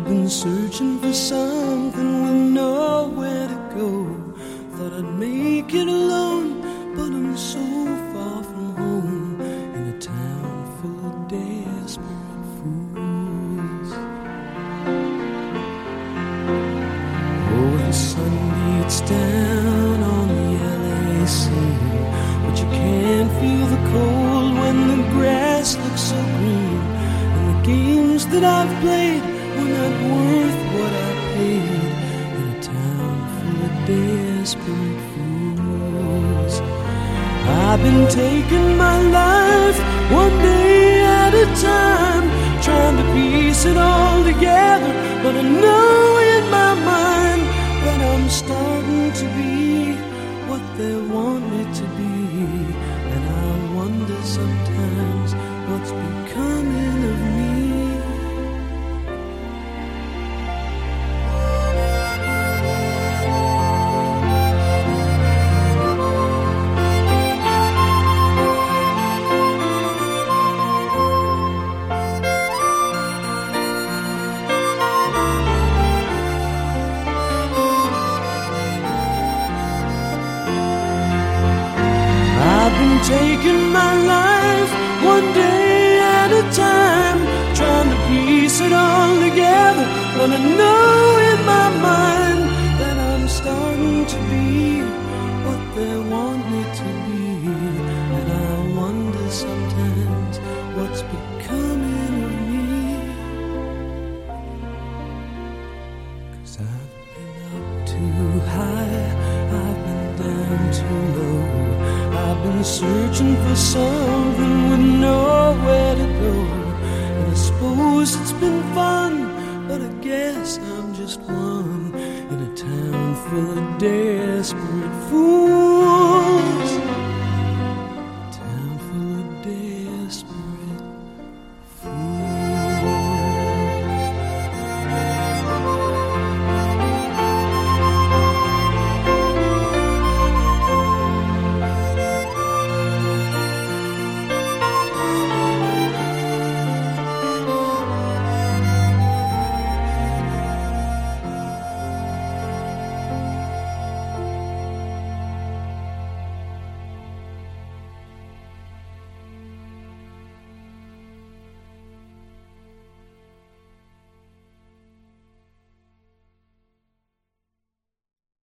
been searching for something with nowhere to go. Thought I'd make it alone, but I'm so far from home, in a town full of desperate fools. Oh, the sun beats down on the LA scene, but you can't feel the cold when the grass looks so green. And the games that I've played were not worth what I paid, in a town full of desperate fools. I've been taking my life one day at a time, trying to piece it all together, but I know in my mind that I'm starting to be what they want me to be. And I wonder sometimes what's becoming of me. Taking my life one day at a time, trying to piece it all together, but I know in my mind that I'm starting to be what they want me to be. And I wonder sometimes what's becoming of me. 'Cause I've been up too high, I've been down too low, I've been searching for something with nowhere to go. And I suppose it's been fun, but I guess I'm just one, in a town full of desperate fools.